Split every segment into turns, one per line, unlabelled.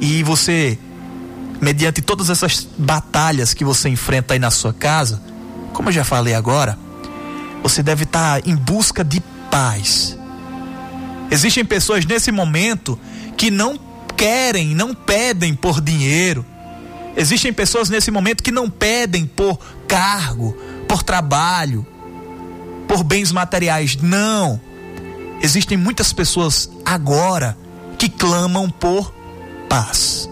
E você, mediante todas essas batalhas que você enfrenta aí na sua casa, como eu já falei agora, você deve estar em busca de paz. Existem pessoas nesse momento que não querem, não pedem por dinheiro. Existem pessoas nesse momento que não pedem por cargo, por trabalho, por bens materiais. Não. Existem muitas pessoas agora que clamam por paz.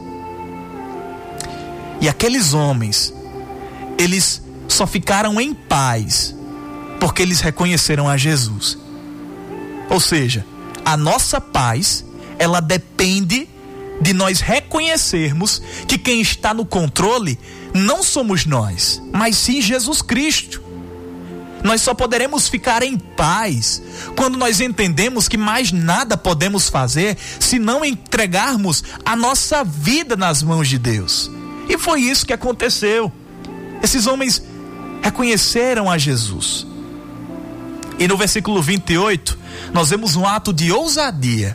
E aqueles homens, eles só ficaram em paz porque eles reconheceram a Jesus. Ou seja, a nossa paz, ela depende de nós reconhecermos que quem está no controle não somos nós, mas sim Jesus Cristo. Nós só poderemos ficar em paz quando nós entendemos que mais nada podemos fazer se não entregarmos a nossa vida nas mãos de Deus. E foi isso que aconteceu. Esses homens reconheceram a Jesus. E no versículo 28, nós vemos um ato de ousadia.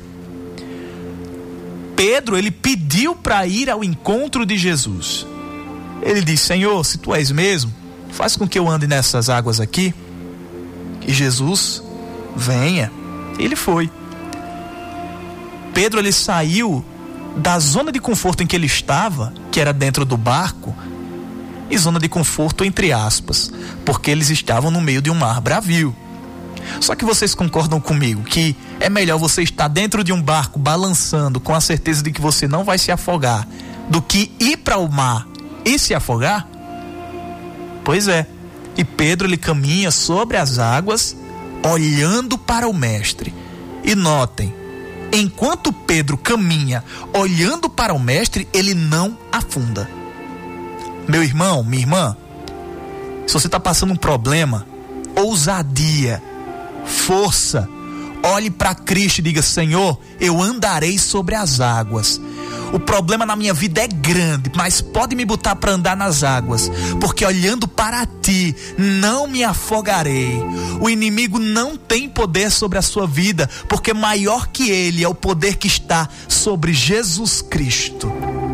Pedro, ele pediu para ir ao encontro de Jesus. Ele disse: Senhor, se tu és mesmo, faz com que eu ande nessas águas aqui. E Jesus, venha. Ele foi. Pedro, ele saiu da zona de conforto em que ele estava, que era dentro do barco, e zona de conforto entre aspas, porque eles estavam no meio de um mar bravio. Só que vocês concordam comigo que é melhor você estar dentro de um barco balançando com a certeza de que você não vai se afogar do que ir para o mar e se afogar? Pois é. E Pedro, ele caminha sobre as águas olhando para o mestre. E notem, enquanto Pedro caminha olhando para o mestre, ele não afunda. Meu irmão, minha irmã, se você está passando um problema, ousadia, força, olhe para Cristo e diga: Senhor, eu andarei sobre as águas. O problema na minha vida é grande, mas pode me botar para andar nas águas, porque olhando para ti, não me afogarei. O inimigo não tem poder sobre a sua vida, porque maior que ele é o poder que está sobre Jesus Cristo.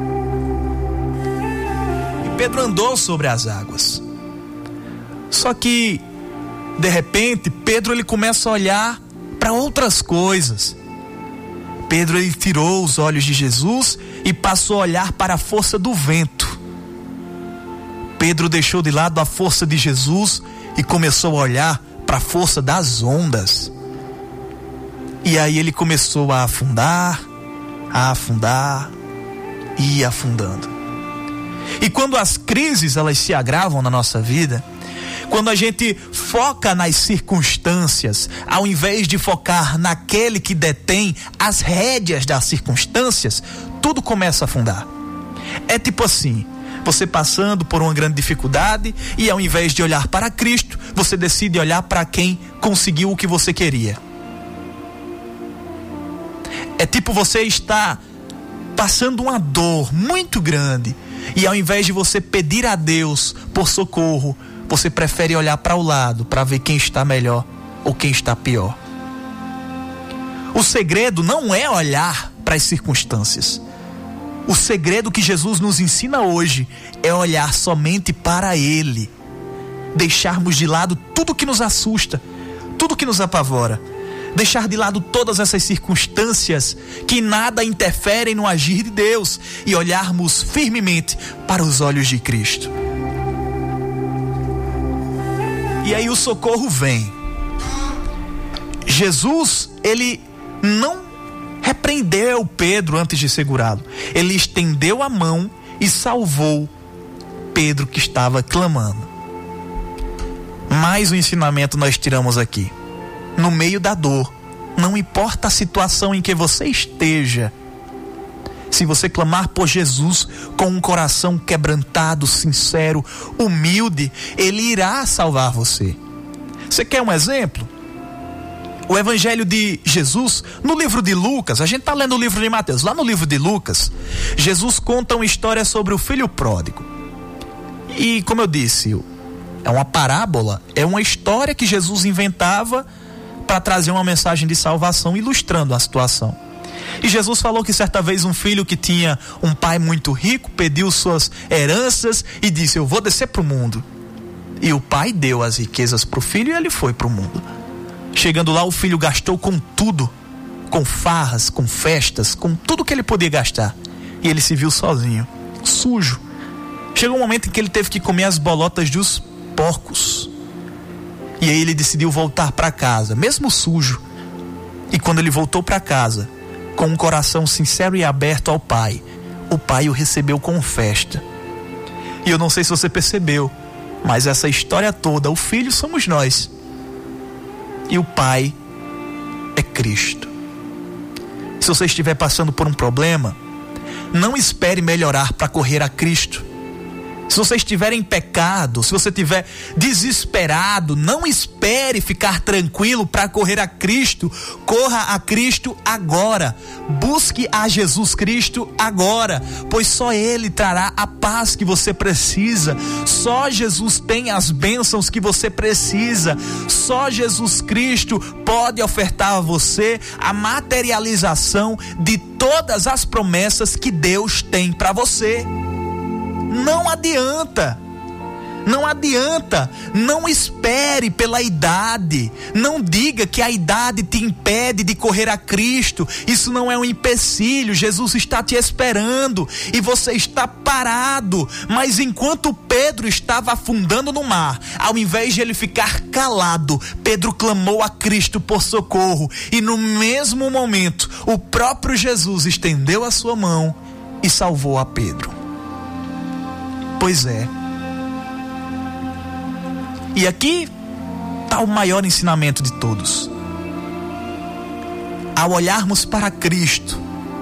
E Pedro andou sobre as águas. Só que de repente, Pedro, ele começa a olhar para outras coisas. Pedro, ele tirou os olhos de Jesus e passou a olhar para a força do vento. Pedro deixou de lado a força de Jesus e começou a olhar para a força das ondas. E aí ele começou a afundar e ir afundando. E quando as crises, elas se agravam na nossa vida, quando a gente foca nas circunstâncias, ao invés de focar naquele que detém as rédeas das circunstâncias, tudo começa a afundar. É tipo assim, você passando por uma grande dificuldade e ao invés de olhar para Cristo, você decide olhar para quem conseguiu o que você queria. É tipo você estar passando uma dor muito grande e ao invés de você pedir a Deus por socorro, você prefere olhar para o lado para ver quem está melhor ou quem está pior. O segredo não é olhar para as circunstâncias. O segredo que Jesus nos ensina hoje é olhar somente para Ele. Deixarmos de lado tudo que nos assusta, tudo que nos apavora. Deixar de lado todas essas circunstâncias que nada interferem no agir de Deus e olharmos firmemente para os olhos de Cristo. E aí o socorro vem. Jesus, ele não repreendeu Pedro antes de segurá-lo. Ele estendeu a mão e salvou Pedro, que estava clamando. Mais um ensinamento nós tiramos aqui. No meio da dor, não importa a situação em que você esteja, se você clamar por Jesus com um coração quebrantado, sincero, humilde, Ele irá salvar você. Você quer um exemplo? O Evangelho de Jesus, no livro de Lucas, a gente está lendo o livro de Mateus, lá no livro de Lucas, Jesus conta uma história sobre o filho pródigo. E como eu disse, é uma parábola, é uma história que Jesus inventava para trazer uma mensagem de salvação, ilustrando a situação. E Jesus falou que certa vez um filho que tinha um pai muito rico pediu suas heranças e disse: eu vou descer para o mundo. E o pai deu as riquezas para o filho e ele foi para o mundo. Chegando lá, o filho gastou com tudo, com farras, com festas, com tudo que ele podia gastar. E ele se viu sozinho, sujo. Chegou um momento em que ele teve que comer as bolotas dos porcos. E aí ele decidiu voltar para casa, mesmo sujo. E quando ele voltou para casa, com um coração sincero e aberto ao pai, o pai o recebeu com festa. E eu não sei se você percebeu, mas essa história toda, o filho somos nós. E o pai é Cristo. Se você estiver passando por um problema, não espere melhorar para correr a Cristo. Se você estiver em pecado, se você estiver desesperado, não espere ficar tranquilo para correr a Cristo. Corra a Cristo agora. Busque a Jesus Cristo agora, pois só Ele trará a paz que você precisa. Só Jesus tem as bênçãos que você precisa. Só Jesus Cristo pode ofertar a você a materialização de todas as promessas que Deus tem para você. Não adianta, não espere pela idade, não diga que a idade te impede de correr a Cristo. Isso não é um empecilho. Jesus está te esperando e você está parado. Mas enquanto Pedro estava afundando no mar, ao invés de ele ficar calado, Pedro clamou a Cristo por socorro, e no mesmo momento o próprio Jesus estendeu a sua mão e salvou a Pedro. Pois é. E aqui está o maior ensinamento de todos. Ao olharmos para Cristo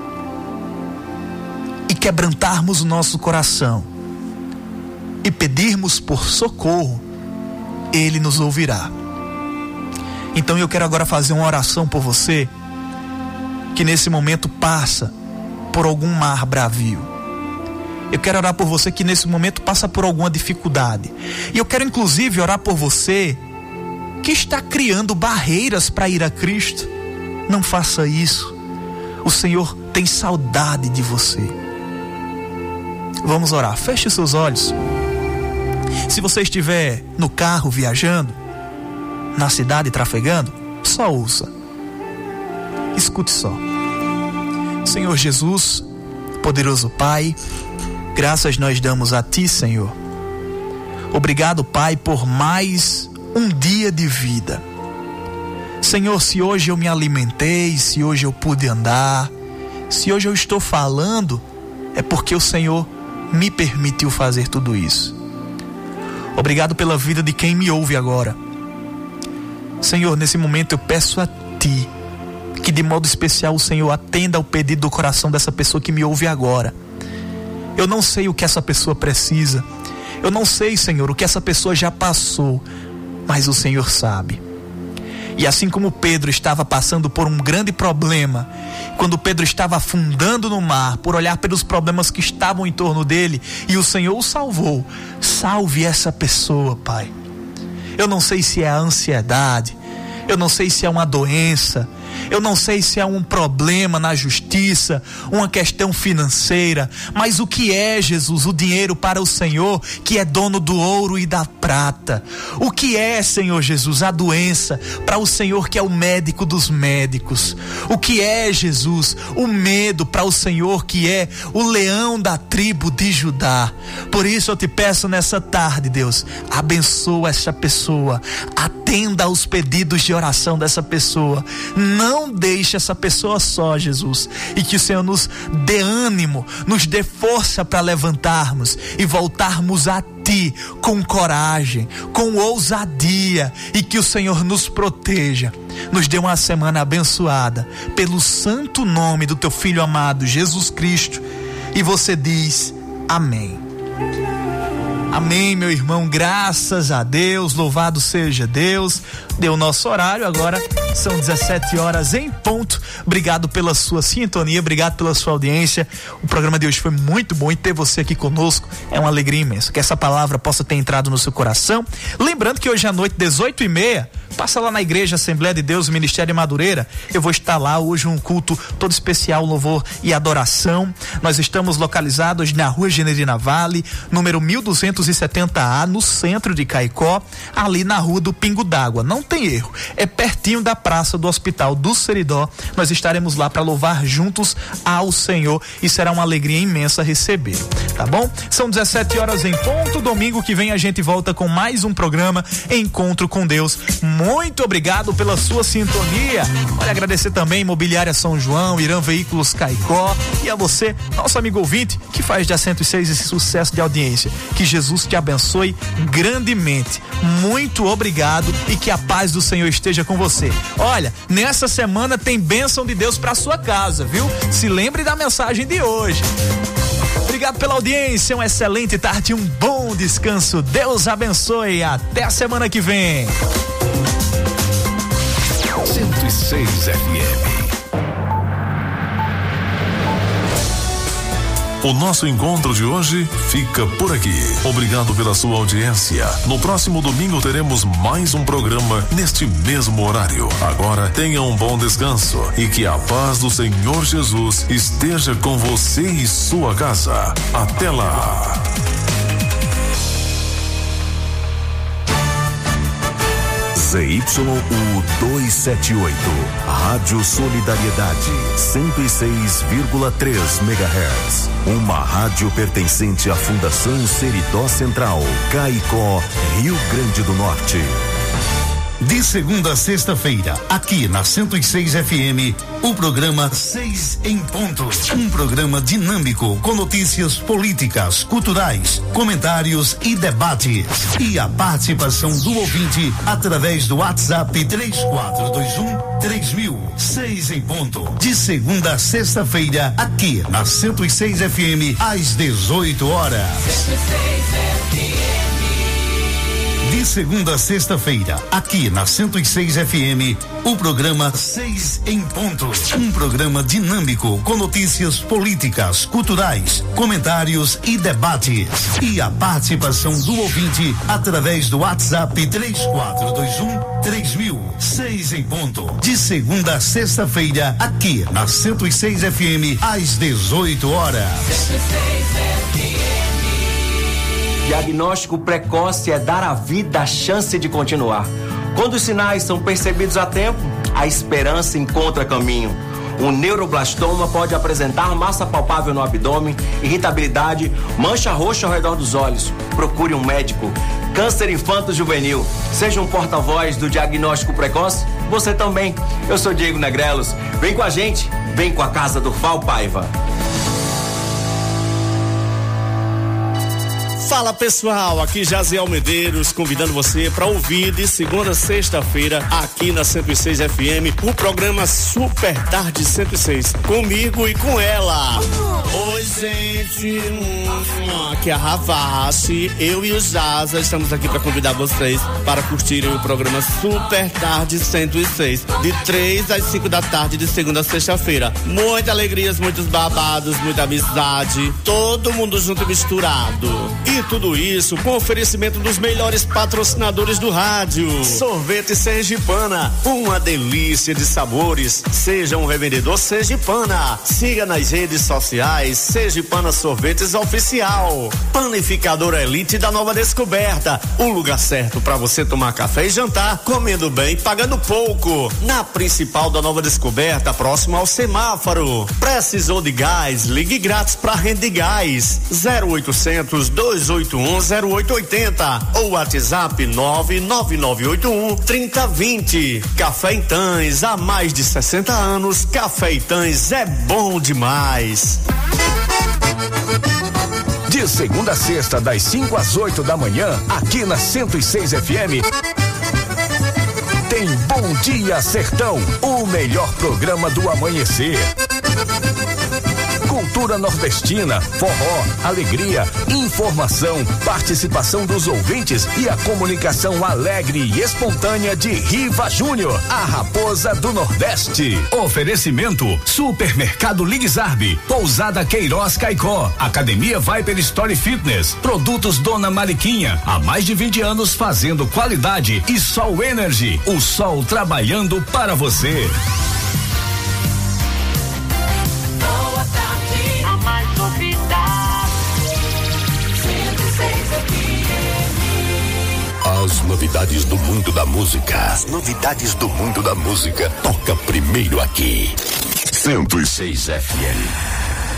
e quebrantarmos o nosso coração e pedirmos por socorro, Ele nos ouvirá. Então eu quero agora fazer uma oração por você que nesse momento passa por algum mar bravio. Eu quero orar por você que nesse momento passa por alguma dificuldade. E eu quero inclusive orar por você que está criando barreiras para ir a Cristo. Não faça isso. O Senhor tem saudade de você. Vamos orar. Feche os seus olhos. Se você estiver no carro viajando, na cidade trafegando, só ouça. Escute só. Senhor Jesus, poderoso Pai, graças nós damos a Ti, Senhor. Obrigado, Pai, por mais um dia de vida. Senhor, se hoje eu me alimentei, se hoje eu pude andar, se hoje eu estou falando, é porque o Senhor me permitiu fazer tudo isso. Obrigado pela vida de quem me ouve agora. Senhor, nesse momento eu peço a Ti que de modo especial o Senhor atenda ao pedido do coração dessa pessoa que me ouve agora. Eu não sei o que essa pessoa precisa. Eu não sei, Senhor, o que essa pessoa já passou, mas o Senhor sabe. E assim como Pedro estava passando por um grande problema, quando Pedro estava afundando no mar, por olhar pelos problemas que estavam em torno dele, e o Senhor o salvou, salve essa pessoa, Pai. Eu não sei se é a ansiedade, eu não sei se é uma doença, eu não sei se é um problema na justiça, uma questão financeira, mas o que é, Jesus, o dinheiro para o Senhor, que é dono do ouro e da prata? O que é, Senhor Jesus, a doença para o Senhor, que é o médico dos médicos? O que é, Jesus, o medo para o Senhor, que é o leão da tribo de Judá? Por isso eu te peço nessa tarde, Deus, abençoa essa pessoa, atenda aos pedidos de oração dessa pessoa. Não deixe essa pessoa só, Jesus, e que o Senhor nos dê ânimo, nos dê força para levantarmos e voltarmos a Ti com coragem, com ousadia, e que o Senhor nos proteja, nos dê uma semana abençoada, pelo santo nome do Teu Filho amado, Jesus Cristo. E você diz amém. Amém, meu irmão, graças a Deus, louvado seja Deus. Deu o nosso horário, agora são 17 horas em ponto. Obrigado pela sua sintonia, obrigado pela sua audiência. O programa de hoje foi muito bom e ter você aqui conosco é uma alegria imensa. Que essa palavra possa ter entrado no seu coração. Lembrando que hoje à noite, 18h30, passa lá na Igreja Assembleia de Deus, Ministério Madureira. Eu vou estar lá hoje, um culto todo especial, louvor e adoração. Nós estamos localizados na Rua Generina Vale, número 1270A, no centro de Caicó, ali na Rua do Pingo d'Água. Não tem erro, é pertinho da praça do Hospital do Seridó. Nós estaremos lá para louvar juntos ao Senhor e será uma alegria imensa receber, tá bom? São 17 horas em ponto. Domingo que vem a gente volta com mais um programa Encontro com Deus. Muito obrigado pela sua sintonia. Olha, agradecer também Imobiliária São João, Irã Veículos Caicó e a você, nosso amigo ouvinte, que faz da 106 esse sucesso de audiência. Que Jesus te abençoe grandemente. Muito obrigado e que a paz do Senhor esteja com você. Olha, nessa semana tem bênção de Deus para sua casa, viu? Se lembre da mensagem de hoje. Obrigado pela audiência, uma excelente tarde, um bom descanso. Deus abençoe. Até a semana que vem.
106 FM. O nosso encontro de hoje fica por aqui. Obrigado pela sua audiência. No próximo domingo teremos mais um programa neste mesmo horário. Agora tenha um bom descanso e que a paz do Senhor Jesus esteja com você e sua casa. Até lá. ZYU 278, Rádio Solidariedade, 106,3 MHz. Uma rádio pertencente à Fundação Seridó Central, Caicó, Rio Grande do Norte. De segunda a sexta-feira, aqui na 106 FM, o programa 6 em Ponto. Um programa dinâmico com notícias políticas, culturais, comentários e debates. E a participação do ouvinte através do WhatsApp 3421-3000. 6 em Ponto. De segunda a sexta-feira, aqui na 106 FM, às 18 horas. 106 FM. De segunda a sexta-feira, aqui na 106 FM, o programa 6 em Ponto. Um programa dinâmico com notícias políticas, culturais, comentários e debates. E a participação do ouvinte através do WhatsApp 3421-3000. 6 em Ponto. De segunda a sexta-feira, aqui na 106 FM, às 18 horas. 106 FM.
Diagnóstico precoce é dar à vida a chance de continuar. Quando os sinais são percebidos a tempo, a esperança encontra caminho. Um neuroblastoma pode apresentar massa palpável no abdômen, irritabilidade, mancha roxa ao redor dos olhos. Procure um médico. Câncer infanto-juvenil. Seja um porta-voz do diagnóstico precoce, você também. Eu sou Diego Negrelos. Vem com a gente, vem com a Casa do Val Paiva.
Fala pessoal, aqui Jaziel Medeiros convidando você para ouvir de segunda a sexta-feira aqui na 106 FM o programa Super Tarde 106, comigo e com ela. Oi gente, aqui é a Ravassi, eu e o Jaza estamos aqui para convidar vocês para curtirem o programa Super Tarde 106, de 3 às 5 da tarde de segunda a sexta-feira. Muitas alegrias, muitos babados, muita amizade, todo mundo junto e misturado. E tudo isso com oferecimento dos melhores patrocinadores do rádio. Sorvete Sergipana, uma delícia de sabores. Seja um revendedor Sergipana. Siga nas redes sociais Sergipana Sorvetes Oficial. Panificadora Elite da Nova Descoberta, o lugar certo para você tomar café e jantar, comendo bem, pagando pouco. Na principal da Nova Descoberta, próximo ao semáforo. Precisou de gás? Ligue grátis para Rede Gás. 0800-281-0880 ou WhatsApp 99981-3020. Café Itãs, há mais de 60 anos, Café Itãs é bom demais.
De segunda a sexta, das 5 às 8 da manhã, aqui na 106 FM, tem Bom Dia Sertão, o melhor programa do amanhecer. Com
cultura nordestina, forró, alegria, informação, participação dos ouvintes e a comunicação alegre e espontânea de Riva Júnior, a raposa do Nordeste. Oferecimento: Supermercado Ligzarbe, Pousada Queiroz Caicó, Academia Viper Story Fitness, Produtos Dona Mariquinha, há mais de 20 anos fazendo qualidade, e Sol Energy, o sol trabalhando para você.
Boa tarde, a mais novidade, 106 FM.
As novidades do mundo da música. As novidades do mundo da música. Toca primeiro aqui. 106 FM.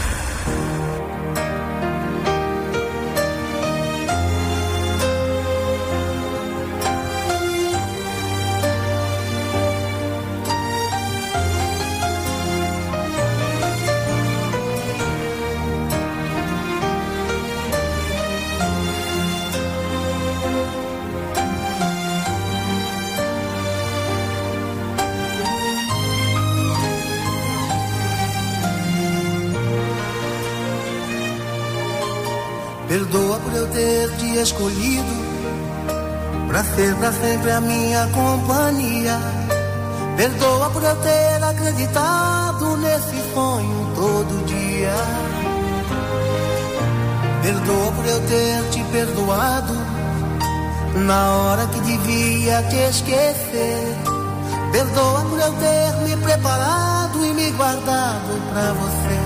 Perdoa por eu ter te escolhido pra ser pra sempre a minha companhia. Perdoa por eu ter acreditado nesse sonho todo dia. Perdoa por eu ter te perdoado na hora que devia te esquecer. Perdoa por eu ter me preparado e me guardado pra você.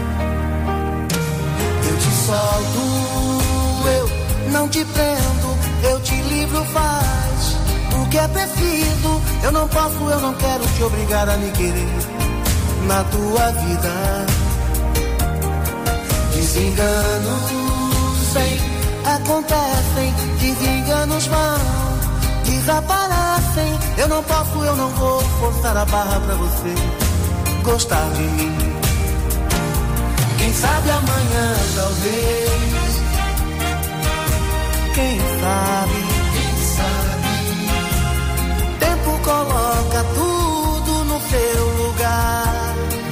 Eu te solto, eu não te prendo, eu te livro, faz o que é preciso. Eu não posso, eu não quero te obrigar a me querer na tua vida. Desenganos acontecem, desenganos vão, desaparecem. Eu não posso, eu não vou forçar a barra pra você gostar de mim. Quem sabe amanhã, talvez. Quem sabe, o tempo coloca tudo no seu lugar.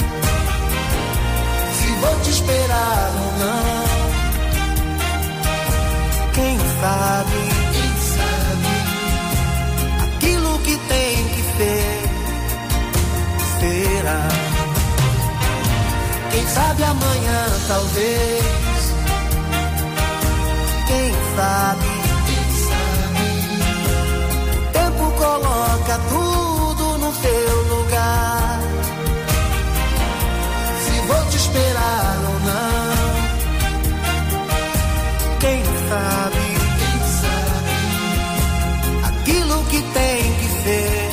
Se vou te esperar ou não, quem sabe, aquilo que tem que ser, será. Quem sabe amanhã, talvez. Quem sabe, o tempo coloca tudo no seu lugar. Se vou te esperar ou não, quem sabe, aquilo que tem que ser,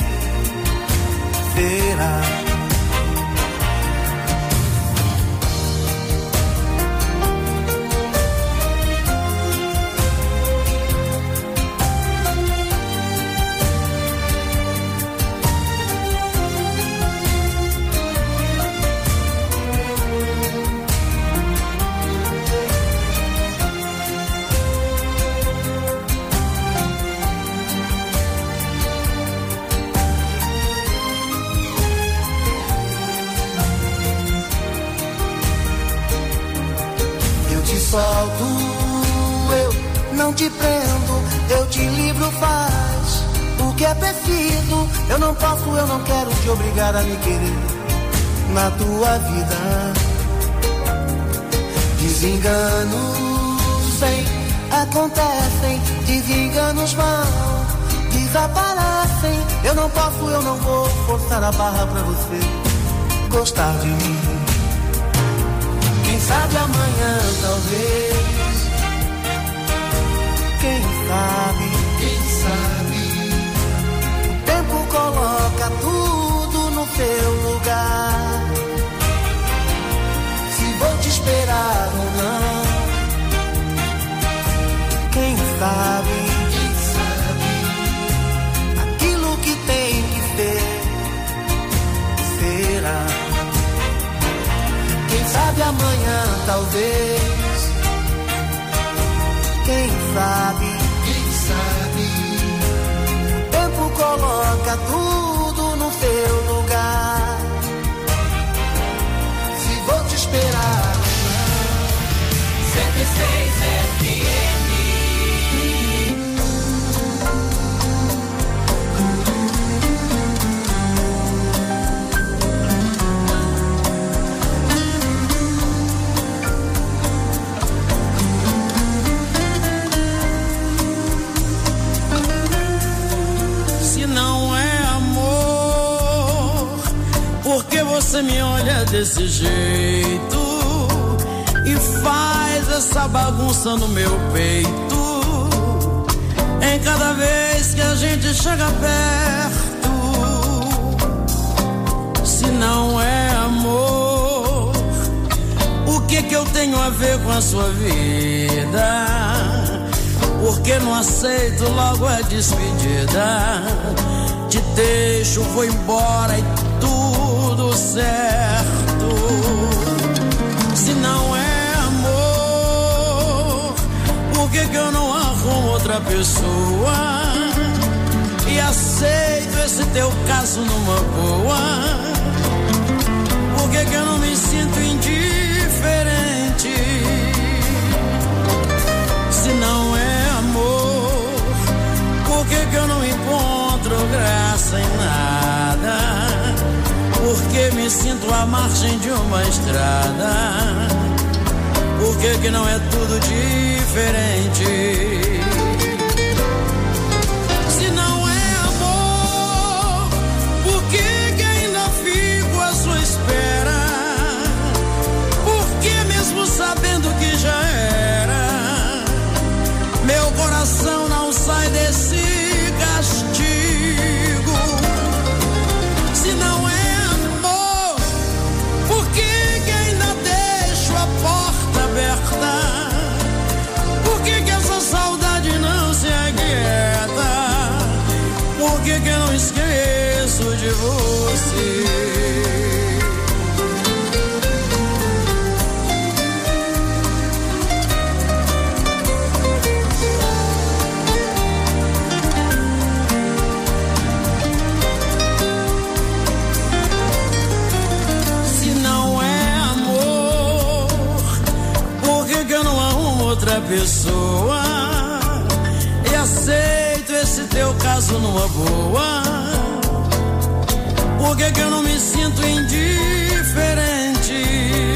será. Solto, eu não te prendo, eu te livro, faz o que é preciso. Eu não posso, eu não quero te obrigar a me querer na tua vida. Desenganos acontecem, desenganos vão, desaparecem. Eu não posso, eu não vou forçar a barra pra você gostar de mim. Quem sabe amanhã, talvez. Quem sabe, o tempo coloca tudo no seu lugar. Se vou te esperar ou não, quem sabe, aquilo que tem que ser, será. Quem sabe amanhã, talvez. Quem sabe, o tempo coloca tudo no seu lugar. Se vou te esperar
106 FM.
Se não é amor, por que você me olha desse jeito e faz essa bagunça no meu peito? Em cada vez que a gente chega perto, se não é amor, o que eu tenho a ver com a sua vida? Porque não aceito logo a despedida. Te deixo, vou embora e tudo certo. Se não é amor, por que eu não arrumo outra pessoa e aceito esse teu caso numa boa? Por que eu não me sinto indiferente? Se não é amor, por que eu não encontro graça em nada? Porque me sinto à margem de uma estrada? Por que não é tudo diferente? Se não é amor, por que ainda fico à sua espera? Porque mesmo sabendo que já era, meu coração não sai desse castigo. Se não é amor, por que ainda deixo a porta aberta? Por que essa saudade não se aquieta? Por que eu não esqueço de você? Outra pessoa e aceito esse teu caso numa boa. Por que eu não me sinto indiferente?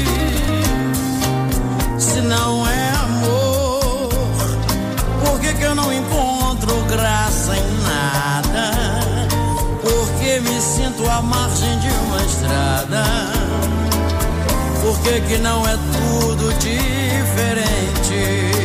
Se não é amor, por que eu não encontro graça em nada? Porque me sinto à margem de uma estrada? Por que não é tudo diferente?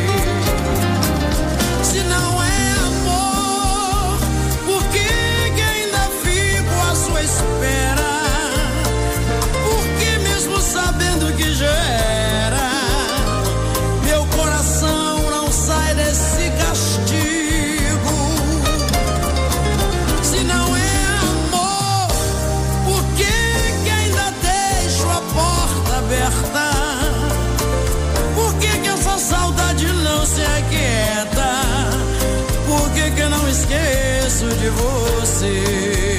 Se não é amor, por que ainda fico à sua espera? Porque mesmo sabendo que já era, meu coração não sai desse castigo. Se não é amor, por que ainda deixo a porta aberta? Por que essa saudade não se aquieta? Por que eu não esqueço de você?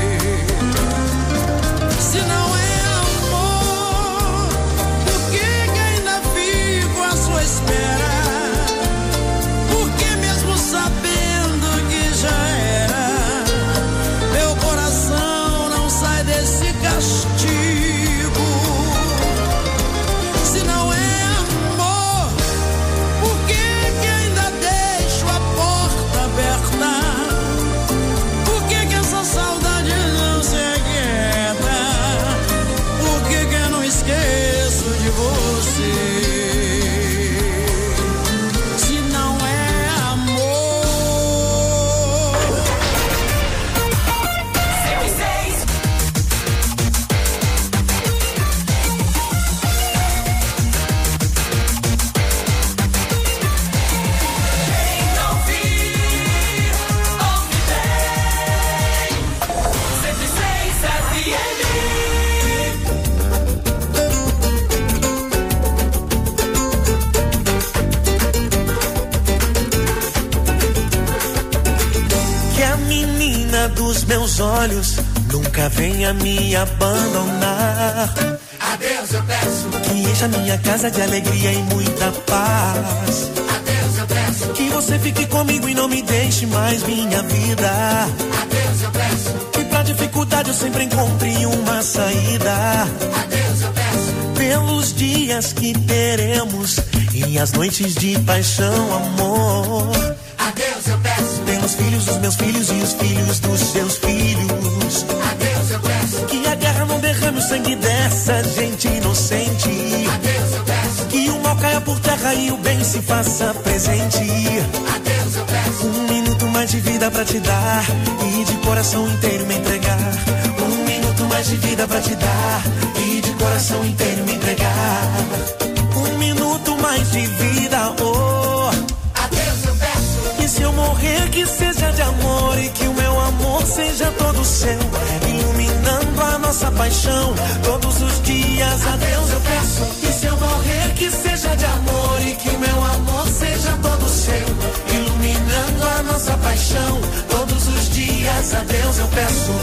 Se não é amor, por que ainda fico à sua espera? Porque mesmo sabendo que já era, meu coração não sai desse castigo. Se não é amor, por que ainda deixo a porta aberta? Por que essa saudade não se aquieta? Por que eu não esqueço de você? Se não é amor.
106. Quem não vir, ouve bem. 106 FM.
Que a menina dos meus olhos nunca venha me abandonar.
Adeus, eu peço.
Que encha minha casa de alegria e muita paz.
A Deus eu peço.
Que você fique comigo e não me deixe mais minha vida.
A Deus eu peço.
Que pra dificuldade eu sempre encontre uma saída.
A Deus eu peço.
Pelos dias que teremos e as noites de paixão, amor.
A Deus eu peço.
Pelos filhos dos meus filhos e os filhos dos seus filhos.
A Deus eu peço.
Que a guerra não derrame o sangue dessa gente inocente.
A Deus eu peço.
Que o mal caia por terra e o bem se faça presente.
A Deus eu peço.
Um minuto mais de vida pra te dar e de coração inteiro me entregar. Um minuto mais de vida pra te dar e de coração inteiro me entregar. Um minuto mais de vida, oh.
A Deus eu peço.
E se eu morrer que seja de amor e que o meu amor seja todo seu, iluminando a nossa paixão todos os dias. A Deus eu peço. E se eu morrer que seja de amor e que o meu amor seja todo seu, iluminando a nossa paixão todos os dias. A Deus eu peço.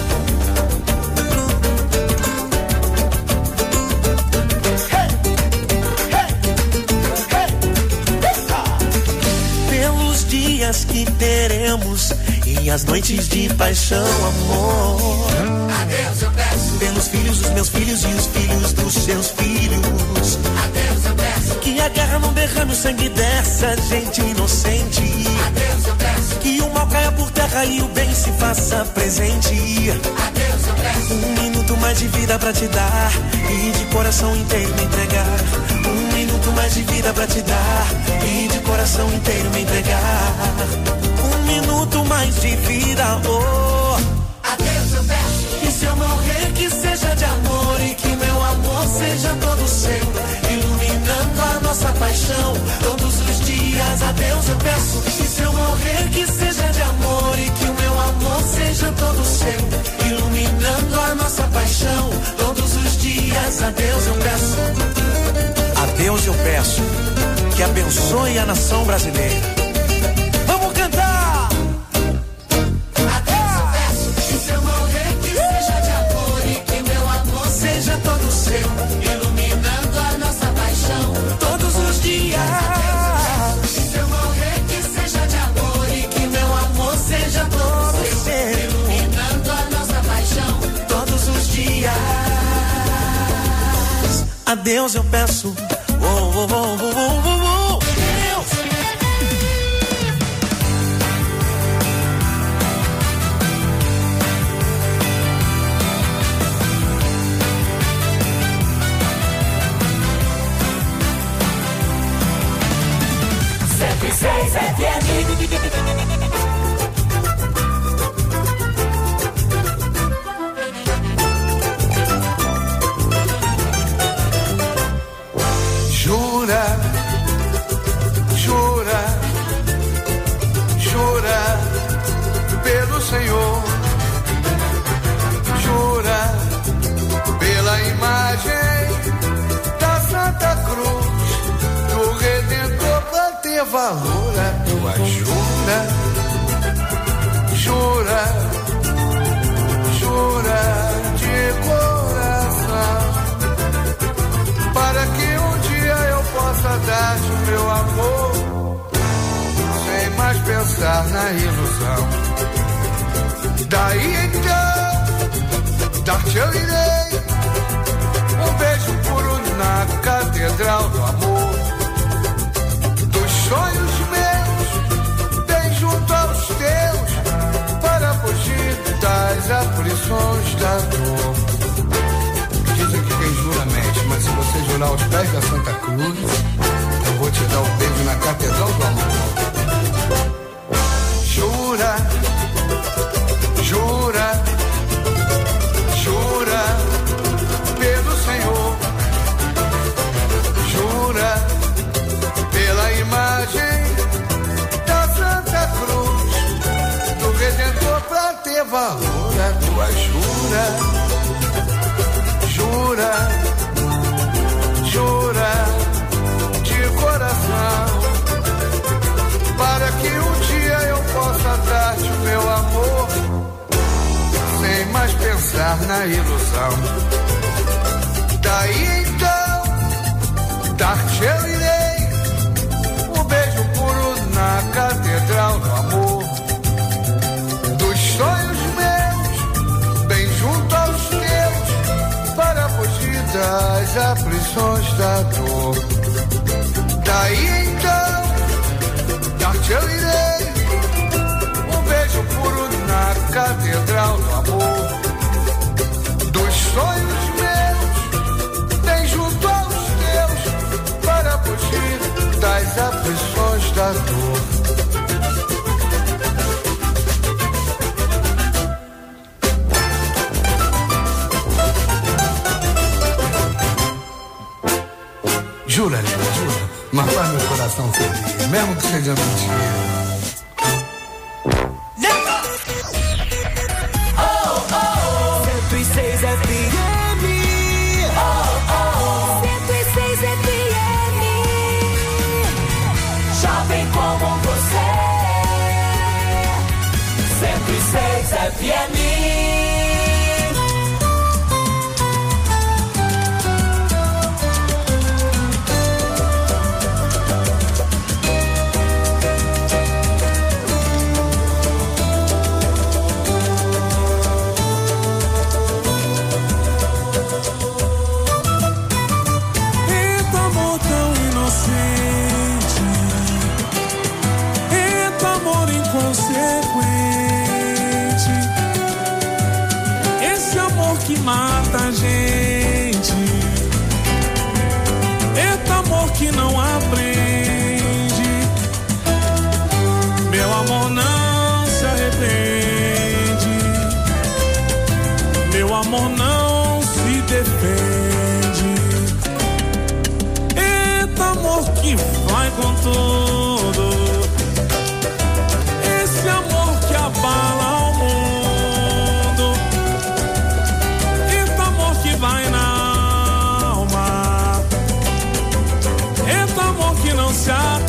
Dias que teremos e as noites de paixão, amor.
A Deus eu peço.
Pelos filhos dos meus filhos e os filhos dos seus filhos.
A Deus eu peço.
Que a guerra não derrame o sangue dessa gente inocente.
A Deus eu peço.
Que o mal caia por terra e o bem se faça presente.
A Deus eu peço.
Um minuto mais de vida pra te dar e de coração inteiro me entregar. Um minuto mais de vida pra te dar e de coração inteiro me entregar. Um minuto mais de vida, oh.
A Deus eu peço.
E se eu morrer que seja de amor e que meu amor seja todo seu, iluminando a nossa paixão todos os dias. A Deus eu peço. E se eu morrer que seja de amor e que o meu amor seja todo seu, iluminando a nossa paixão todos os dias. A Deus eu peço. A Deus eu peço que abençoe a nação brasileira. Vamos cantar!
A Deus eu peço. E se eu morrer que seja de amor e que meu amor
seja todo seu,
iluminando a nossa paixão
todos os dias.
E se eu morrer que seja de amor e que meu amor seja todo seu, iluminando a nossa paixão
todos os dias. A Deus eu peço. Oh, oh, oh, oh, oh, oh, oh. Deus.
Jura, jura, jura pelo Senhor, jura pela imagem da Santa Cruz do Redentor pra ter valor a tua jura, jura, jura de coração, para que um dia eu possa dar-te o meu amor, sem mais pensar na ilusão. Daí então, dar-te eu irei um beijo puro na catedral do amor, dos sonhos meus, bem junto aos teus, para fugir das aflições da dor. Dizem que quem jura mente, mas se você jurar aos pés da Santa Cruz, eu vou te dar um beijo na catedral do amor. Jura, jura, jura pelo Senhor, jura pela imagem da Santa Cruz do Redentor pra ter valor a tua jura. Jura, jura de coração, para que um dia eu possa dar-te o meu amor, sem mais pensar na ilusão. Daí então,
dar-te eu irei um beijo puro na catedral do amor, dos sonhos meus, bem junto aos teus, para fugir das aflições da dor. Daí então, dar-te eu irei um beijo puro na catedral do amor, dos sonhos meus, bem junto aos teus, para fugir das aflições da dor. Jura, Lila, jura, mas faz meu coração feliz, mesmo que seja mentira.
106 FM. 106 FM. Jovem como você. 106 FM.
Mata a gente, eita amor que não aprende, meu amor não se arrepende, meu amor não se defende, eita amor que vai com tudo, esse amor que abala o mundo. Vai na alma, eita amor que não se acalma.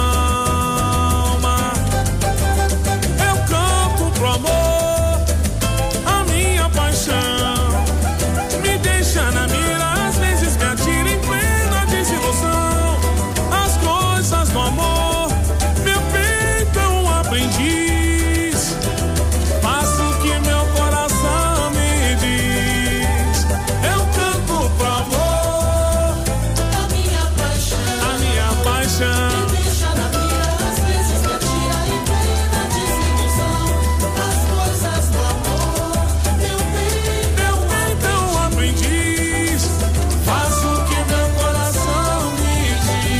Eu canto pro amor a minha paixão, me deixa na mira, às vezes me atira em plena desilusão. As coisas do amor, meu peito é um aprendiz, faço o que meu coração me diz. Eu canto pro amor a minha paixão, me deixa na mira, às vezes me atira em plena desilusão. As coisas do amor, meu peito é um aprendiz, faço o que meu coração me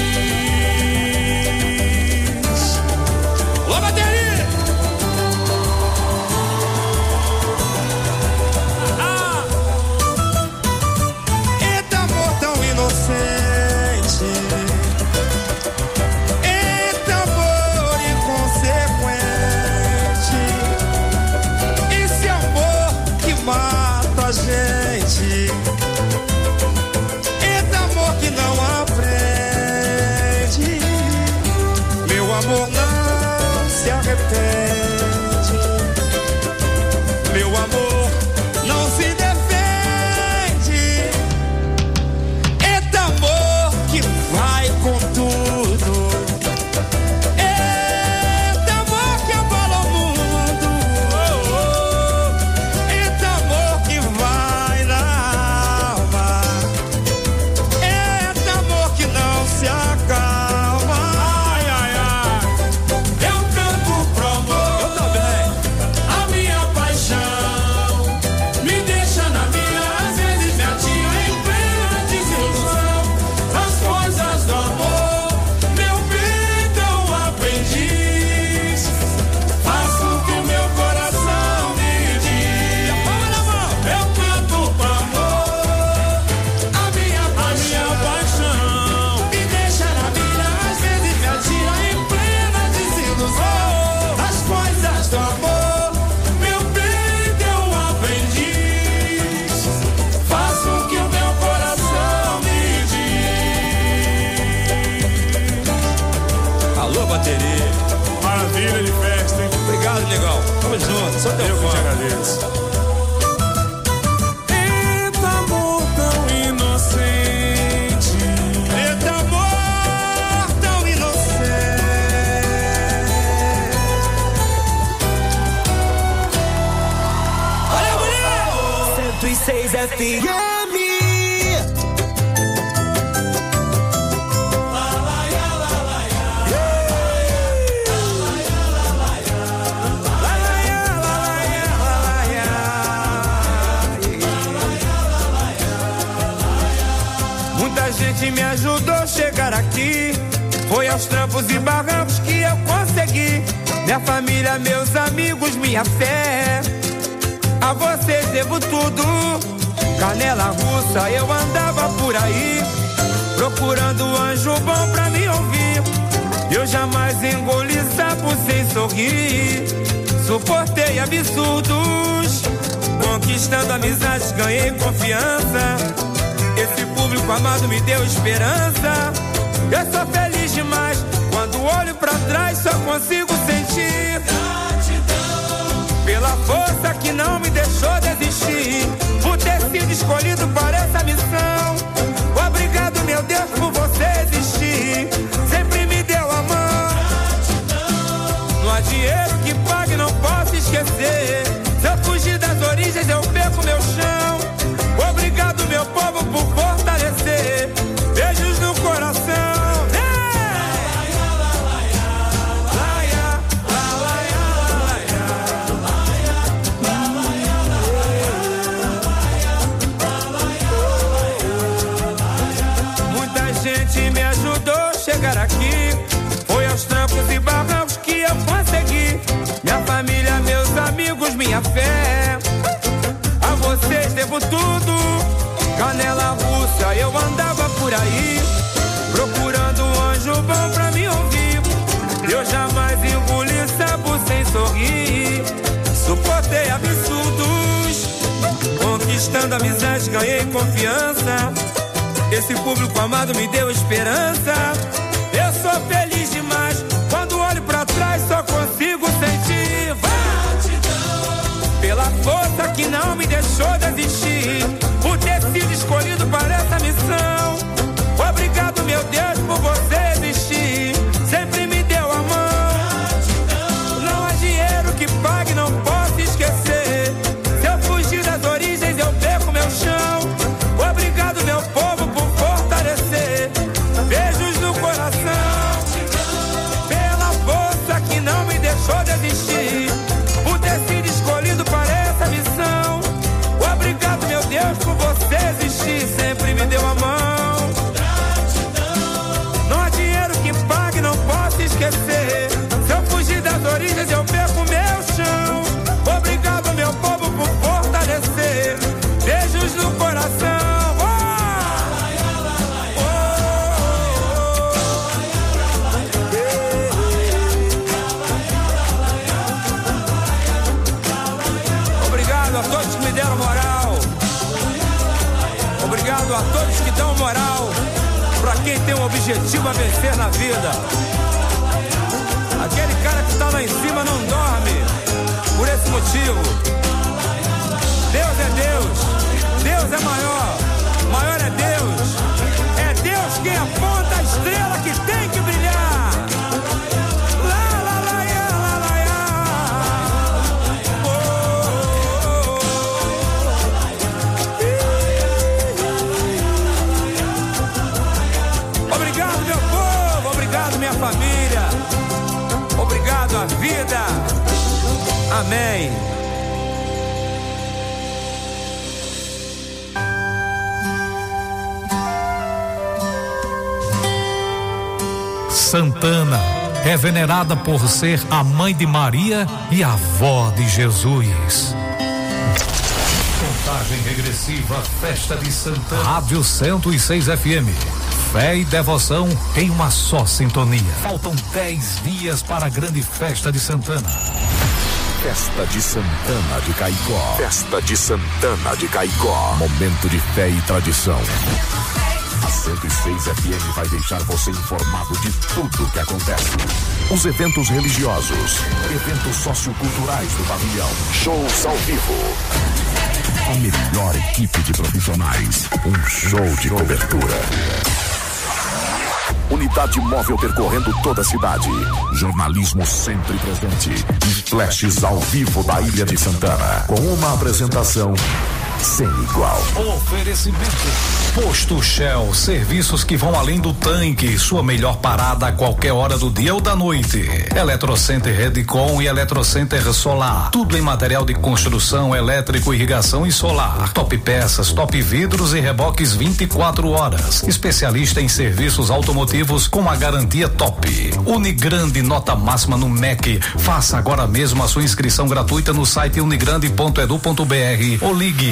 diz. Ô, bateria! Inocente, eita amor inconsequente, esse amor que mata a gente, eita amor que não aprende, meu amor não se arrepende, meu amor não se defende. Vai com tudo, eita amor que abala o mundo, eita amor que vai na alma, eita amor que não se acalma. Ai, ai, ai, eu canto pro amor, eu também, a minha paixão, me deixa na minha, às vezes me atira em plena desilusão. As coisas do amor, meu peito é um aprendiz, faço o que meu coração me diz. Eu canto pro amor a minha paixão, me deixa na mira, às vezes me atira em plena desilusão. As coisas do amor, meu peito é um aprendiz, faço o que o meu coração me diz. Alô, bateria. Maravilha de festa, hein? Obrigado, legal. Tamo junto. Só teu fã. Eu que te agradeço. Eita amor tão inocente, eita amor
Muita gente me ajudou a chegar aqui. Foi aos trampos e barrancos que eu consegui. Minha família, meus amigos, minha fé. A vocês devo tudo. Canela russa, eu andava por aí procurando um anjo bom pra me ouvir. Eu jamais engoli sapo sem sorrir. Suportei absurdos, conquistando amizades, ganhei confiança. Esse público amado me deu esperança. Eu sou feliz demais. Quando olho pra trás só consigo sentir gratidão pela força que não me deixou desistir, por ter sido escolhido para essa missão. Obrigado, meu Deus, por você existir. Sempre me deu a mão. Gratidão. Não há dinheiro que pague, não posso esquecer. Se eu fugir das origens eu perco meu chão. Obrigado, meu povo, por fortalecer. Beijos no coração. Muita gente me ajudou a chegar aqui. Foi aos trampos e barrancos que eu consegui. Minha família, meus amigos, minha fé. A vocês devo tudo. Canela russa, eu andava por aí procurando um anjo bom pra me ouvir. Eu jamais engoli sapo sem sorrir. Suportei absurdos, conquistando amizades, ganhei confiança. Esse público amado me deu esperança. Eu sou feliz demais. Quando olho pra trás só consigo sentir gratidão pela força que não me deixou desistir, por ter sido escolhido para essa missão. Obrigado, meu Deus, por você existir. Sempre me deu a mão. Gratidão. Não há dinheiro que pague, não posso esquecer. Se eu fugir das origens eu perco meu chão. Obrigado, meu povo, por fortalecer. Beijos no coração. Gratidão. Pela força que não me deixou desistir, por ter sido escolhido para essa missão. Obrigado, meu Deus, por você existir. Sempre me deu a mão. Gratidão. Não há dinheiro que pague, não posso esquecer. Se eu fugir das origens eu perco meu chão. Obrigado, meu povo, por fortalecer. Beijos no coração. Obrigado a todos que me deram moral. Obrigado a todos que dão moral pra quem tem um objetivo a vencer na vida. Aquele cara que tá lá em cima não dorme por esse motivo. Deus é Deus. Deus é maior. Maior é Deus. É Deus quem aponta a estrela que tem que brilhar. Lá, lá, lá, lá, lá, lá, Obrigado, meu povo. Obrigado, minha família. Obrigado, a vida. Amém.
Santana é venerada por ser a mãe de Maria e a avó de Jesus. Contagem regressiva, festa de Santana. Rádio 106 FM. Fé e devoção em uma só sintonia. Faltam 10 dias para a grande festa de Santana.
Festa de Santana de Caicó. Festa de Santana de Caicó. Momento de fé e tradição. A 106 FM vai deixar você informado de tudo que acontece. Os eventos religiosos, eventos socioculturais do pavilhão, shows ao vivo. A melhor equipe de profissionais, um show de cobertura. Unidade móvel percorrendo toda a cidade. Jornalismo sempre presente. E flashes ao vivo da Ilha de Santana. Com uma apresentação sem igual.
Oferecimento Posto Shell, serviços que vão além do tanque, sua melhor parada a qualquer hora do dia ou da noite. Eletrocenter Redcon e Eletrocenter Solar, tudo em material de construção, elétrico, irrigação e solar. Top peças, top vidros e reboques 24 horas. Especialista em serviços automotivos com a garantia top. Unigrande, nota máxima no MEC. Faça agora mesmo a sua inscrição gratuita no site unigrande.edu.br ou ligue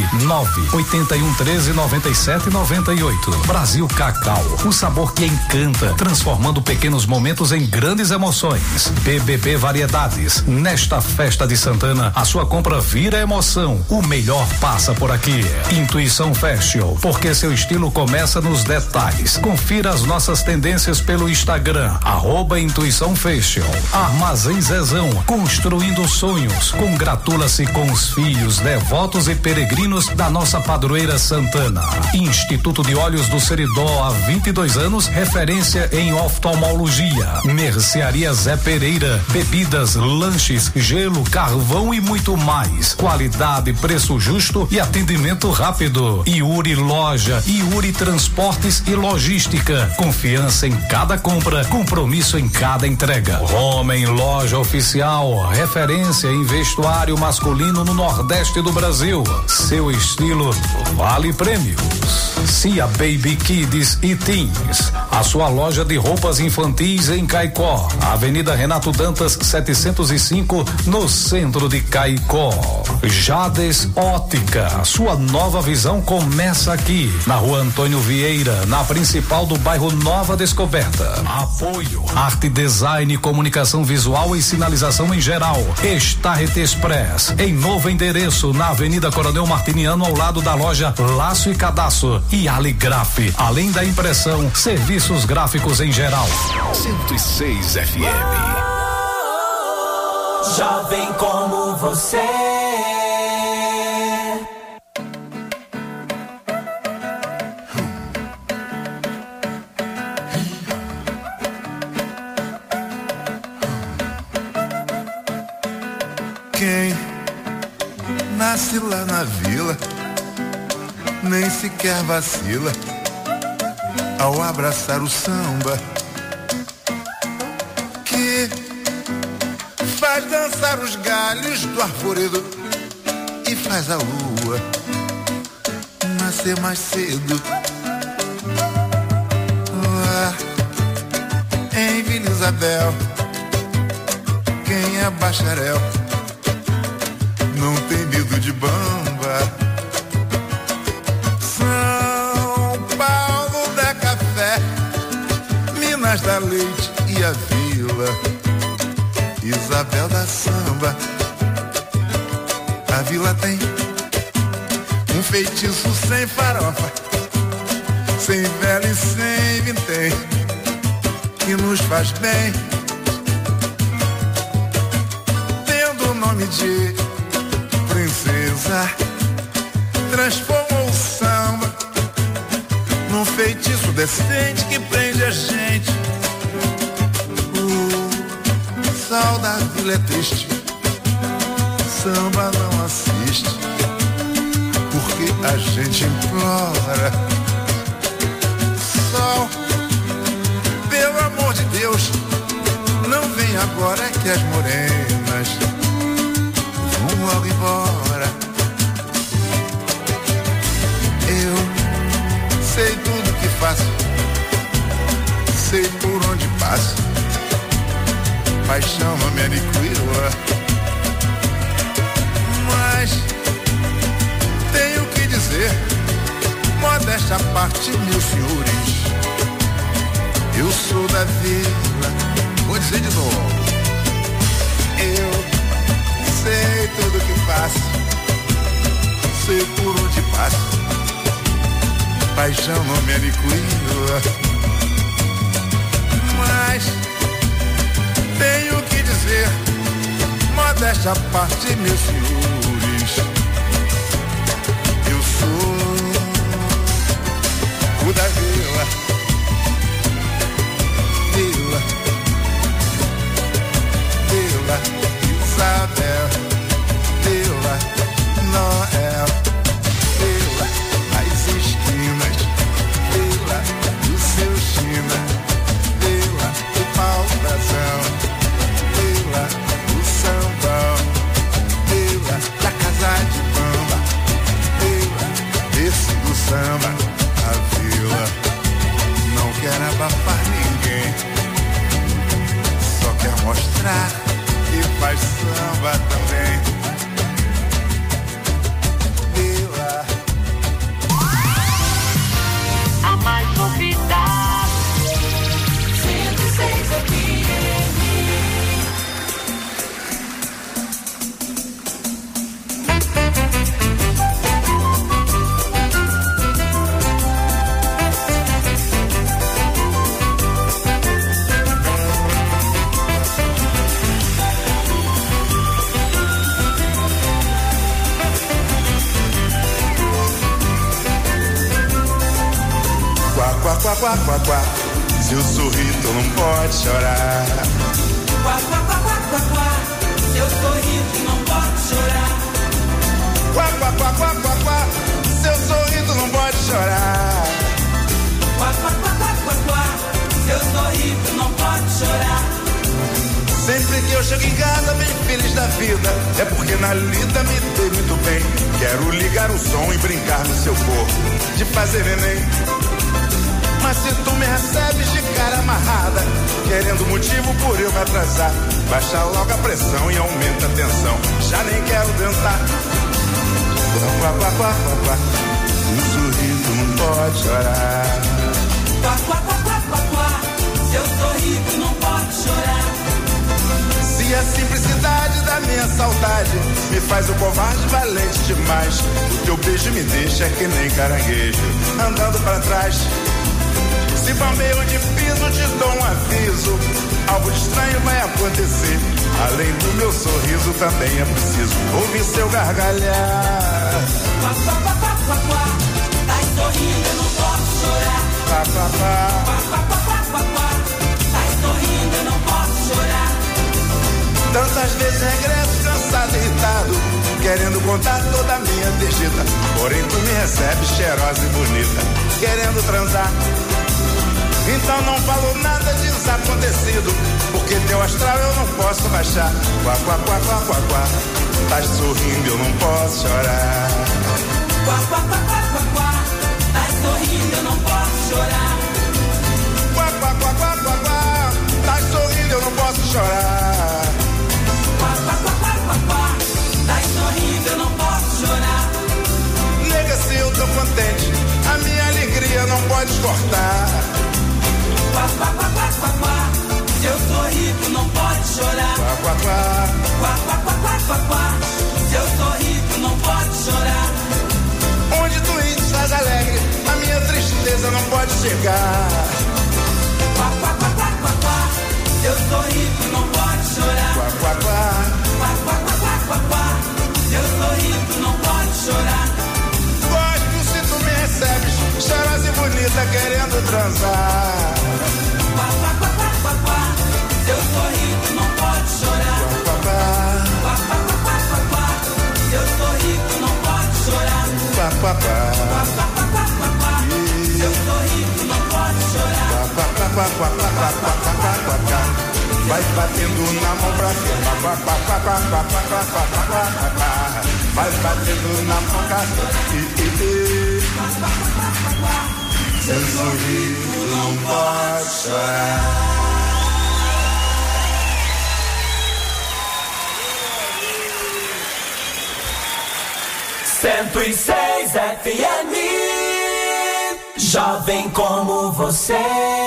981139798. Brasil Cacau, o sabor que encanta, transformando pequenos momentos em grandes emoções. BBB Variedades, nesta festa de Santana, a sua compra vira emoção. O melhor passa por aqui. Intuição Fashion, porque seu estilo começa nos detalhes. Confira as nossas tendências pelo Instagram, @Intuição Fashion. Armazém Zezão, construindo sonhos. Congratula-se com os filhos, devotos e peregrinos da nossa padroeira Santana. Instituto de Olhos do Seridó, há 22 anos, referência em oftalmologia. Mercearia Zé Pereira, bebidas, lanches, gelo, carvão e muito mais. Qualidade, preço justo e atendimento rápido. Iuri Loja, Iuri Transportes e Logística. Confiança em cada compra, compromisso em cada entrega. Homem Loja Oficial, referência em vestuário masculino no Nordeste do Brasil. Seu estilo vale prêmios. Cia Baby Kids e Teens, a sua loja de roupas infantis em Caicó, Avenida Renato Dantas 705, no centro de Caicó. Jades Ótica, sua nova visão começa aqui, na Rua Antônio Vieira, na principal do bairro Nova Descoberta. Apoio Arte Design, Comunicação Visual e Sinalização em geral. Starret Express, em novo endereço, na Avenida Coronel Martiniano, ao lado da loja Laço e Cadastro. E Aligraf, além da impressão, serviços gráficos em geral.
106 FM.
Jovem como você.
Quem nasce lá na vila nem sequer vacila ao abraçar o samba que faz dançar os galhos do arvoredo e faz a lua nascer mais cedo. Lá em Vila Isabel, quem é bacharel não tem medo de bamba. São Paulo dá café, Minas dá leite e a Vila Isabel da samba. A Vila tem um feitiço sem farofa, sem vela e sem vintém, que nos faz bem. Tendo o nome de princesa, transformou o samba num feitiço decente que prende a gente. O sal da vila é triste, samba não assiste, porque a gente implora. Sol, pelo amor de Deus, não vem agora que as morenas vão logo embora. Eu sei tudo que faço, sei por onde passo, paixão não me aniquila. Mas tenho que dizer, modéstia à parte, meus senhores, eu sou da vila. Vou dizer de novo, eu sei tudo que faço, sei por onde passo, paixão não me aniquila. Mas tenho que dizer, modéstia à parte, meus senhores, eu sou o da vila. Vila, Vila Isabel, Vila Noel, mostrar que faz samba também. Viva
a mais ouvida 106 FM.
Quá, quá, quá, quá. Se eu sorrir, tu não pode chorar.
Quá, quá, quá, quá, quá, quá. Se eu sorrir, tu não pode chorar.
Quá, quá, quá, quá, quá, quá. Se eu sorrir, tu não pode chorar.
Quá, quá, quá, quá, quá, quá. Se eu sorrir, tu não pode chorar.
Sempre que eu chego em casa bem feliz da vida, é porque na lida me dei muito bem. Quero ligar o som e brincar no seu corpo, de fazer neném. Mas se tu me recebes de cara amarrada, querendo motivo por eu me atrasar, baixa logo a pressão e aumenta a tensão. Já nem quero dançar. Quá, quá, quá, quá, quá. Um sorriso não pode chorar.
Quá, quá, quá, quá, quá, quá. Se eu sorrir, tu não pode chorar.
Se a simplicidade da minha saudade me faz o covarde valente demais, o teu beijo me deixa que nem caranguejo andando pra trás. Se bambeio de piso, te dou um aviso. Algo de estranho vai acontecer. Além do meu sorriso, também é preciso ouvir seu gargalhar.
Quá, quá, quá, quá, quá, quá. Tá sorrindo, eu não posso chorar.
Quá, quá, quá.
Quá, quá, quá, quá, quá, quá. Tá sorrindo, eu não posso chorar.
Tantas vezes regresso cansado e irritado, querendo contar toda a minha desdita. Porém tu me recebes cheirosa e bonita, querendo transar. Então não falo nada de desacontecido, porque teu astral eu não posso baixar. Quá, quá, quá, quá, quá, quá. Tás sorrindo, eu não posso chorar.
Quá, quá, quá, quá, quá, quá. Tás sorrindo, eu não posso chorar.
Quá, quá, quá, quá, quá, quá. Tás sorrindo, eu não posso chorar.
Quá, quá, quá, quá, quá, quá. Tás sorrindo, eu não posso chorar.
Nega, se eu tô contente, a minha alegria não pode cortar.
Quá, quá, quá, quá, quá, quá. Se eu sorrir, tu não pode chorar.
Quá, quá, quá.
Quá, quá, quá, quá, quá, quá. Se eu sorrir, tu não pode chorar.
Onde tu ri, estás alegre, a minha tristeza não pode chegar.
Quá, quá, quá, quá, quá, quá. Se eu sorrir, tu não pode chorar.
Quá, quá, quá.
Quá, quá, quá, quá, quá, quá. Se eu sorrir, tu não pode chorar.
Gosto se tu me recebes, cheirosa e bonita, querendo transar.
Quá, quá, quá, quá, quá, quá. Se eu sorrir, tu não pode chorar.
Quá, quá, quá.
Quá, quá, quá, quá, quá, quá. Se eu sorrir, tu não pode chorar.
Quá, quá, quá.
Quá, quá, quá, quá, quá, quá. Se eu sorrir, tu não pode chorar.
Quá, quá, quá, quá, quá, quá, quá, quá, quá, quá, quá. Vai batendo na mão pra cima. Quá, quá, quá, quá, quá, quá, quá, quá, quá, quá, quá, quá. Vai batendo na mão pra cima. Seu sorriso não pode chorar.
Cento e seis FM, jovem como você.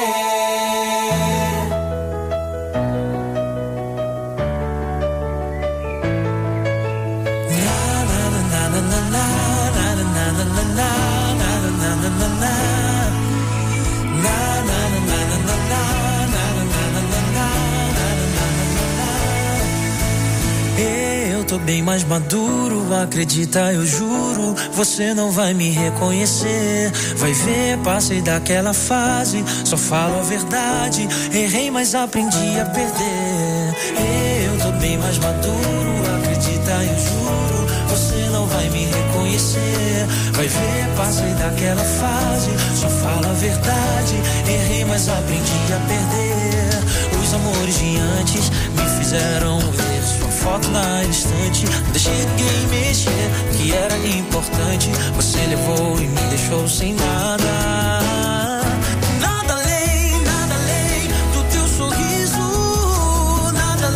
Eu tô bem mais maduro, acredita, eu juro. Você não vai me reconhecer. Vai ver, passei daquela fase. Só falo a verdade. Errei, mas aprendi a perder. Eu tô bem mais maduro, acredita, eu juro. Você não vai me reconhecer. Vai ver, passei daquela fase. Só falo a verdade. Errei, mas aprendi a perder. Os amores de antes me fizeram ver sua foto na estante. Não deixei ninguém mexer, que era importante. Você levou e me deixou sem nada. Nada além do teu sorriso. Nada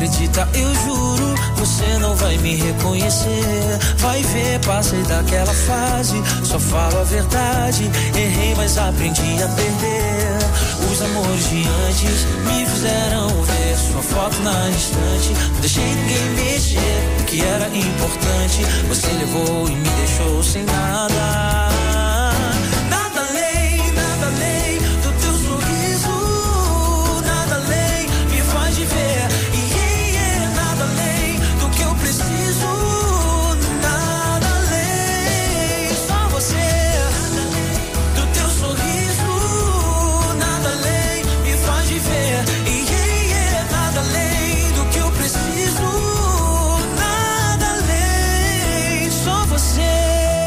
acredita, eu juro, você não vai me reconhecer. Vai ver, passei daquela fase, só falo a verdade. Errei, mas aprendi a perder. Os amores de antes me fizeram ver sua foto na estante. Não deixei ninguém mexer, o que era importante você levou e me deixou sem nada. Nada além do teu sorriso. Nada além me faz viver. Nada além do que eu preciso. Nada além, só você. Do teu sorriso. Nada além me faz viver. Nada além do que eu preciso. Nada além, só você.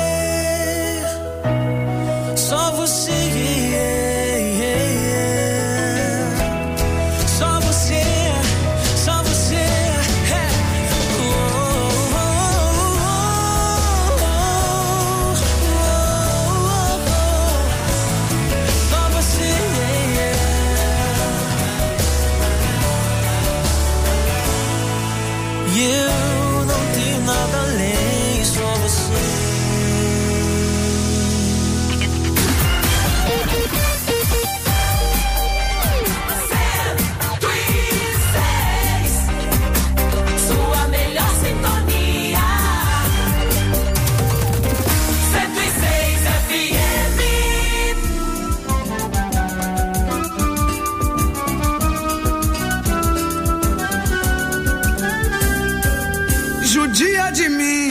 Só você. Só você. Só você. Só você. E eu não tenho nada além, só você.
Sua melhor sintonia. 106 FM.
Judia de mim,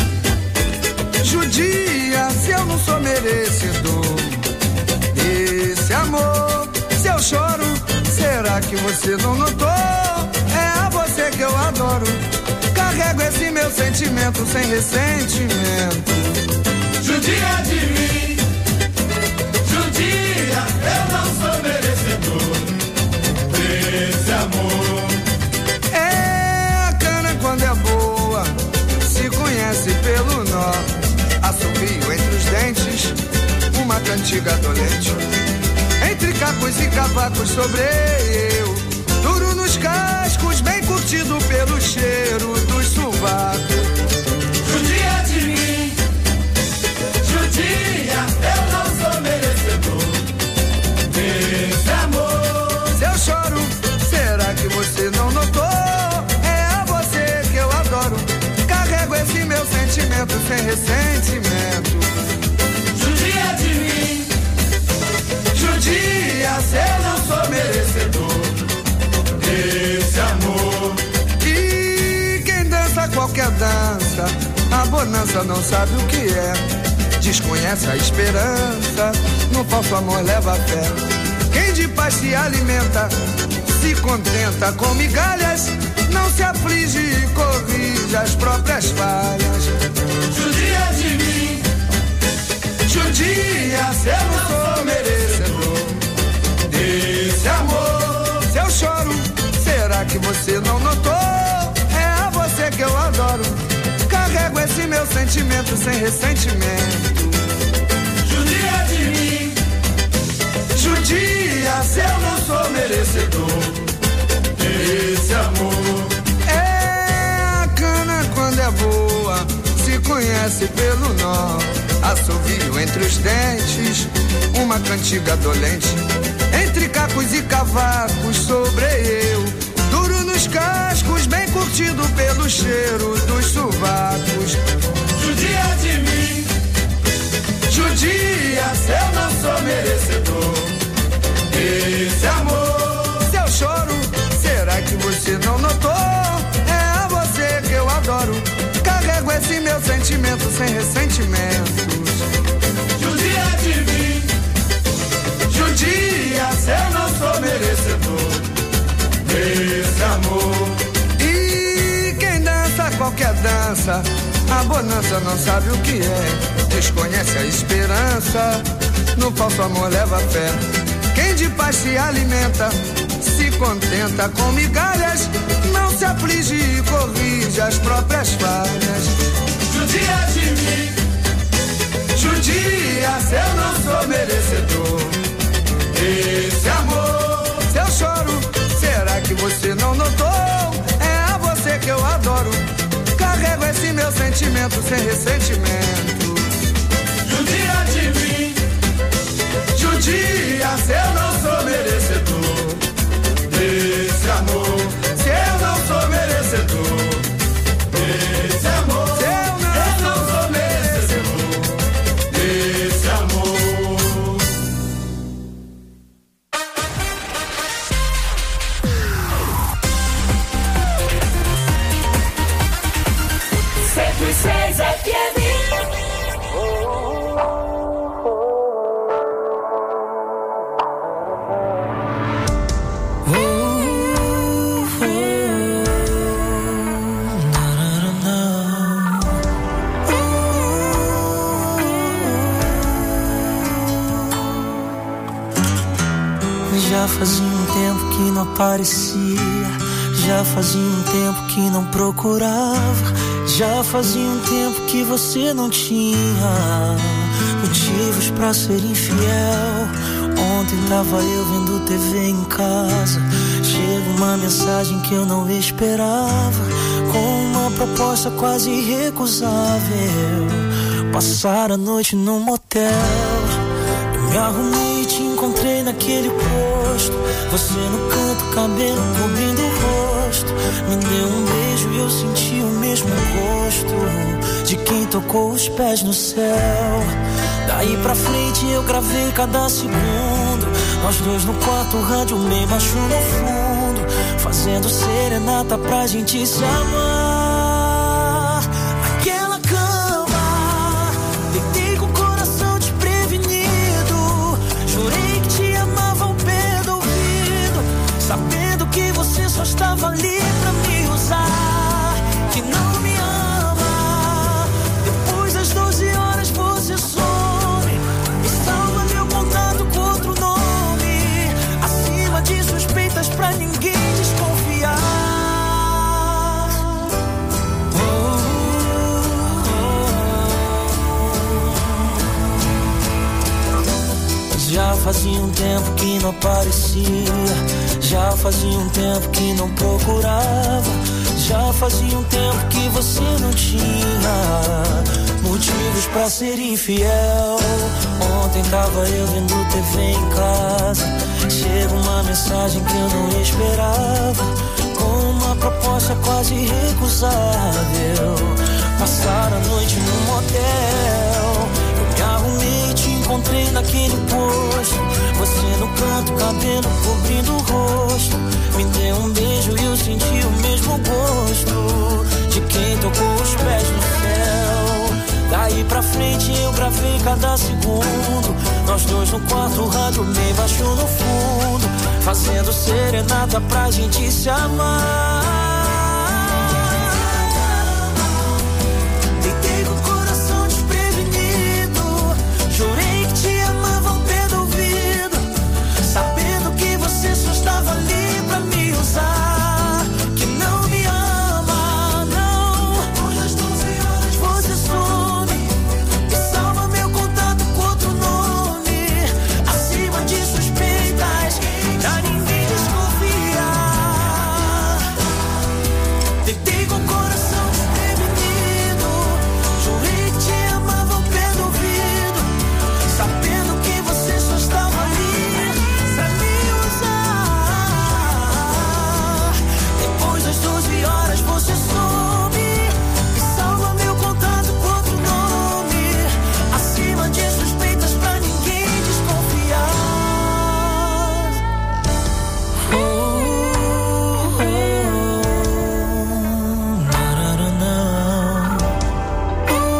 judia se eu não sou merecedor desse amor. Se eu choro, será que você não notou? É a você que eu adoro. Carrego esse meu sentimento sem ressentimento.
Judia de mim, judia, eu não sou merecedor desse amor.
É a cana quando é boa, se conhece pelo nó. Assovio entre os dentes, uma cantiga dolente. Entre cacos e cavacos sobre eu, duro nos cascos, bem curtido pelo cheiro dos sovacos.
Judia de mim, judia, eu não sou merecedor desse amor.
Se eu choro, será que você não notou? É a você que eu adoro. Carrego esse meu sentimento sem ressentimento.
Judia de mim, judia, se eu não sou merecedor desse amor.
E quem dança qualquer dança, a bonança não sabe o que é. Desconhece a esperança, no falso amor leva fé. Quem de paz se alimenta, se contenta com migalhas, não se aflige e corrige as próprias falhas.
Judia de mim,
judia, se eu não sou merecedor desse amor. Se eu choro, será que você não notou? É a você que eu adoro. Carrego esse meu sentimento sem ressentimento.
judia de mim,
Judia, se eu não sou merecedor desse amor. É a cana quando é boa, se conhece pelo nó. Assovio entre os dentes, uma cantiga dolente. Entre cacos e cavacos sobre eu, duro nos cascos, bem curtido pelo cheiro dos sovacos.
judia de mim,
Judia, se eu não sou merecedor desse amor. Se eu choro, será que você não notou? É a você que eu adoro. Carrego esse meu sentimento sem ressentimentos.
judia de mim,
Judia, se eu não sou merecedor desse amor. E quem dança qualquer dança, a bonança não sabe o que é. Desconhece a esperança, no falso amor leva fé. Quem de paz se alimenta, se contenta com migalhas, não se aflige e corrige as próprias falhas.
judia de mim,
Judia, se eu não sou merecedor desse amor. Se eu choro, será que você não notou? É meu sentimento sem ressentimento.
Judia de mim, judia se eu não sou merecedor desse amor. Se eu não sou merecedor desse amor, se eu não sou merecedor desse amor.
106 FM.
Já fazia um tempo que não aparecia, já fazia um tempo que não procurava, já fazia um tempo que você não tinha motivos pra ser infiel. Ontem tava eu vendo TV em casa, chega uma mensagem que eu não esperava, com uma proposta quase irrecusável, passar a noite num motel. Eu me arrumei e te encontrei naquele posto, você no canto, cabelo cobrindo o rosto. Me deu um beijo e eu senti o mesmo gosto de quem tocou os pés no céu. Daí pra frente eu gravei cada segundo, nós dois no quarto, rádio meio macho no fundo, fazendo serenata pra gente se amar. Naquela cama, deitei com o coração desprevenido, jurei que te amava ao pé do ouvido, sabendo que você só estava ali pra me usar, que não me ama. Depois das 12 horas você some, me salva meu contato com outro nome, acima de suspeitas pra ninguém desconfiar. Já fazia um tempo que não aparecia, já fazia um tempo que não procurava, já fazia um tempo que você não tinha motivos pra ser infiel. Ontem tava eu vendo TV em casa, chega uma mensagem que eu não esperava, com uma proposta quase irrecusável, passar a noite num motel. Eu me arrumei e te encontrei naquele posto, você no canto, cabelo cobrindo o rosto. Me deu um beijo e eu senti o mesmo gosto de quem tocou os pés no céu. Daí pra frente eu gravei cada segundo, nós dois no quarto, rádio meio baixo no fundo, fazendo serenata pra gente se amar.